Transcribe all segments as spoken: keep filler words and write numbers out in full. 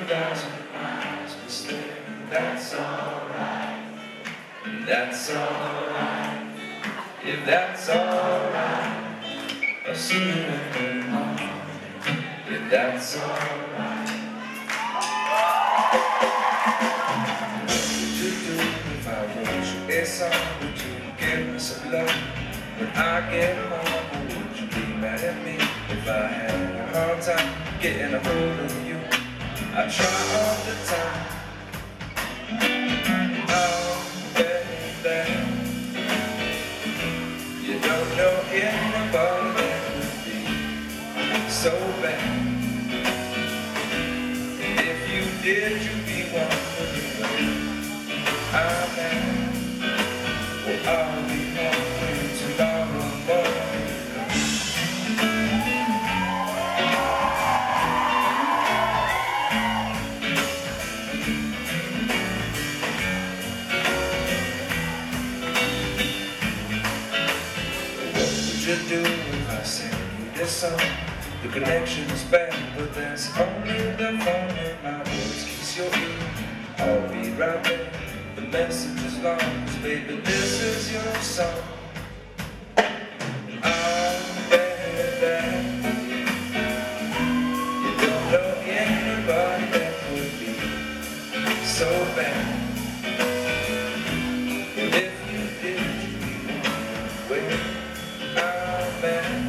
thousand miles to stay. That's alright. That's alright. If that's alright, I'll see you in the morning. If that's alright. What would you do if I wrote you a song? Would you give me some love? When I get home, would you be mad at me if I had a hard time getting a hold of you? I try all the time. Oh, baby, you don't know anybody that would be so bad. If you did, you'd be wondering where I'm at. Well, I'll be home tomorrow morning. What would you do if I sing you this song? The connection is bad, but there's only the phone in my voice. Kiss your ear, I'll be right there. The message is long, baby, this is your song. Oh, baby, you don't know anybody that would be so bad. If you did, you'd be wondering where I'm at.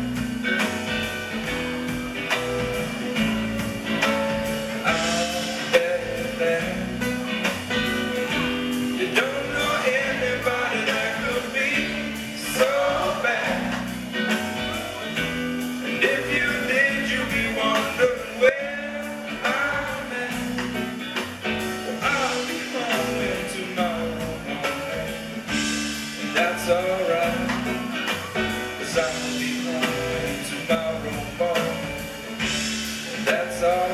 Oh, baby, you don't know anybody that could be so bad. And if you did, you'd be wondering where I'm at. Well, I'll be home tomorrow morning. That's alright, 'cause I'll be home tomorrow morning. That's alright.